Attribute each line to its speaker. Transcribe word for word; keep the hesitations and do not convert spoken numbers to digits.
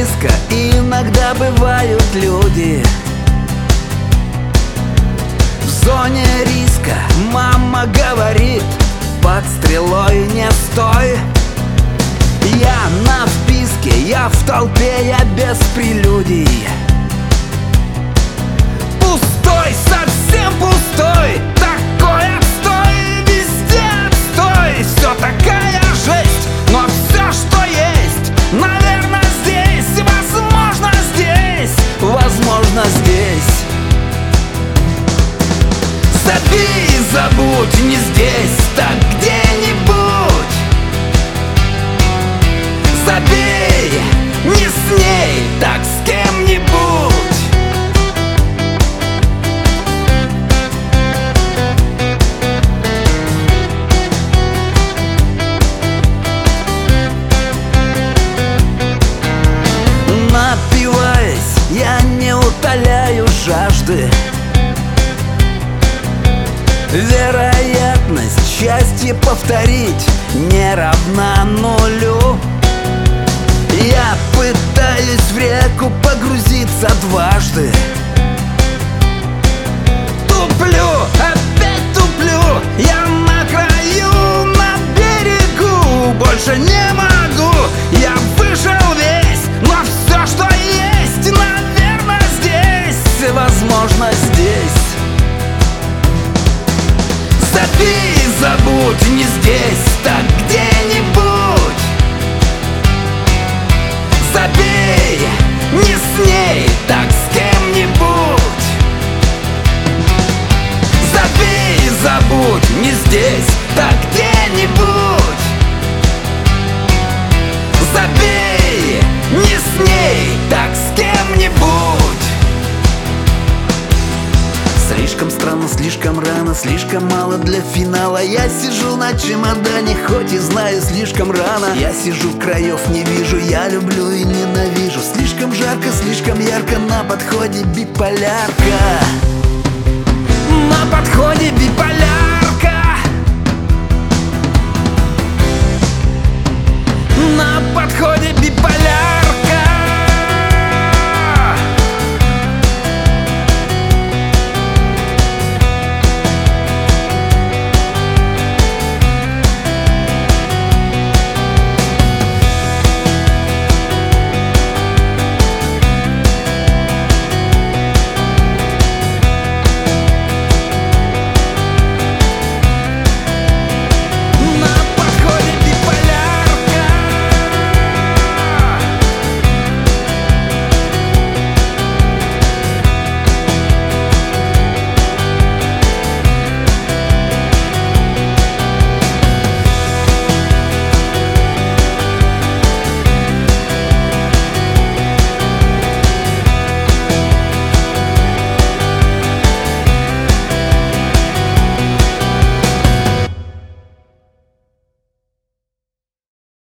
Speaker 1: близко, и иногда бывают люди в зоне риска. Мама говорит: под стрелой не стой. Я на вписке, я в толпе, я без прелюдий. Пустой, совсем пустой, такой отстой, везде отстой. Все такая жесть, но все, что есть, наверное, здесь. Возможно, здесь, возможно, здесь. Забей, забудь, не здесь, так где-нибудь. Забей, не с ней, так с кем-нибудь. Напиваясь, я не утоляю жажды. Вероятность счастье повторить не равна нулю. Я пытаюсь в реку погрузиться дважды. Туплю, опять туплю, я на краю, на берегу. Больше не могу, я вышел весь, но все, что есть, наверное, здесь. Возможно, здесь. Забей, забудь, не здесь, так где-нибудь. Забей, не с ней, так с кем-нибудь. Забей, забудь, не здесь, так где-нибудь. Забей, не с ней, так с кем-нибудь. Слишком странно, слишком рано, слишком мало для финала. Я сижу на чемодане, хоть и знаю слишком рано. Я сижу, краев не вижу, я люблю и ненавижу. Слишком жарко, слишком ярко, на подходе биполярка. На подходе биполярка.